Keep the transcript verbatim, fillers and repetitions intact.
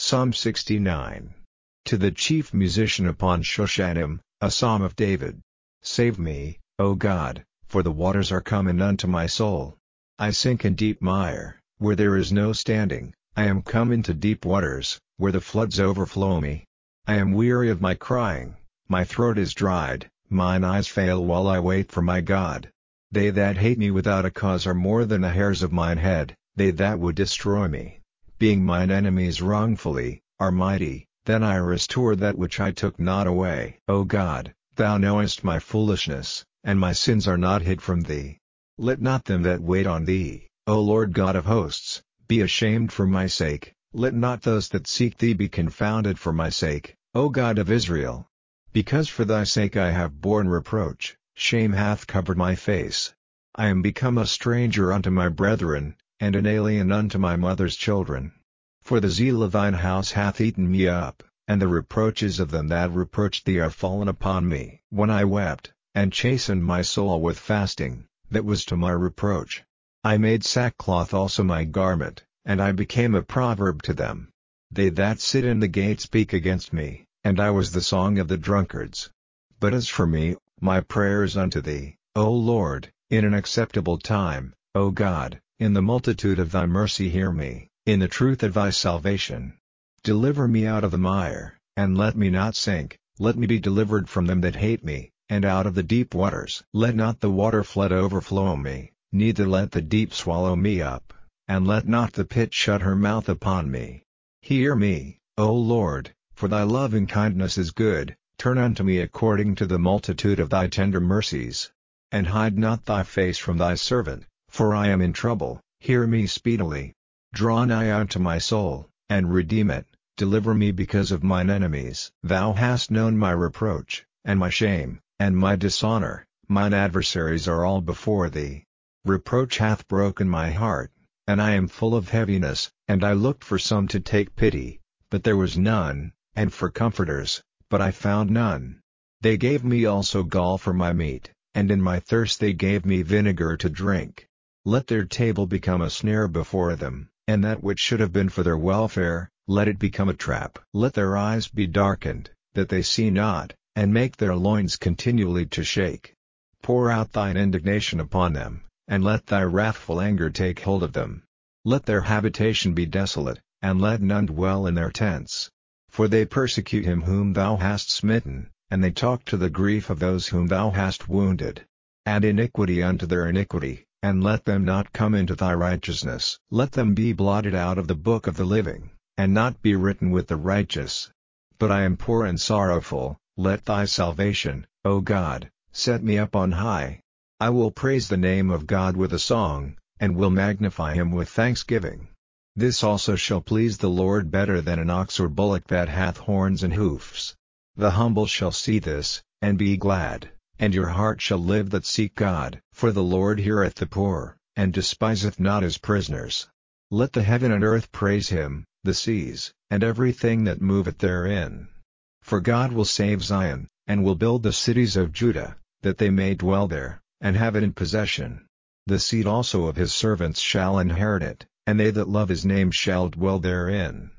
Psalm sixty-nine. To the chief musician upon Shushanim, a psalm of David. Save me, O God, for the waters are come in unto my soul. I sink in deep mire, where there is no standing. I am come into deep waters, where the floods overflow me. I am weary of my crying, my throat is dried, mine eyes fail while I wait for my God. They that hate me without a cause are more than the hairs of mine head, they that would destroy me, being mine enemies wrongfully, are mighty. Then I restore that which I took not away. O God, Thou knowest my foolishness, and my sins are not hid from Thee. Let not them that wait on Thee, O Lord God of hosts, be ashamed for my sake, let not those that seek Thee be confounded for my sake, O God of Israel. Because for Thy sake I have borne reproach, shame hath covered my face. I am become a stranger unto my brethren, and an alien unto my mother's children. For the zeal of Thine house hath eaten me up, and the reproaches of them that reproached Thee are fallen upon me. When I wept, and chastened my soul with fasting, that was to my reproach. I made sackcloth also my garment, and I became a proverb to them. They that sit in the gate speak against me, and I was the song of the drunkards. But as for me, my prayer is unto Thee, O Lord, in an acceptable time. O God, in the multitude of Thy mercy hear me, in the truth of Thy salvation. Deliver me out of the mire, and let me not sink, let me be delivered from them that hate me, and out of the deep waters. Let not the water flood overflow me, neither let the deep swallow me up, and let not the pit shut her mouth upon me. Hear me, O Lord, for Thy loving kindness is good, turn unto me according to the multitude of Thy tender mercies. And hide not Thy face from Thy servant, for I am in trouble, hear me speedily. Draw nigh unto my soul, and redeem it, deliver me because of mine enemies. Thou hast known my reproach, and my shame, and my dishonor, mine adversaries are all before Thee. Reproach hath broken my heart, and I am full of heaviness, and I looked for some to take pity, but there was none, and for comforters, but I found none. They gave me also gall for my meat, and in my thirst they gave me vinegar to drink. Let their table become a snare before them, and that which should have been for their welfare, let it become a trap. Let their eyes be darkened, that they see not, and make their loins continually to shake. Pour out Thine indignation upon them, and let Thy wrathful anger take hold of them. Let their habitation be desolate, and let none dwell in their tents. For they persecute him whom Thou hast smitten, and they talk to the grief of those whom Thou hast wounded. Add iniquity unto their iniquity, and let them not come into Thy righteousness. Let them be blotted out of the book of the living, and not be written with the righteous. But I am poor and sorrowful, let Thy salvation, O God, set me up on high. I will praise the name of God with a song, and will magnify Him with thanksgiving. This also shall please the Lord better than an ox or bullock that hath horns and hoofs. The humble shall see this, and be glad, and your heart shall live that seek God. For the Lord heareth the poor, and despiseth not his prisoners. Let the heaven and earth praise Him, the seas, and everything that moveth therein. For God will save Zion, and will build the cities of Judah, that they may dwell there, and have it in possession. The seed also of His servants shall inherit it, and they that love His name shall dwell therein.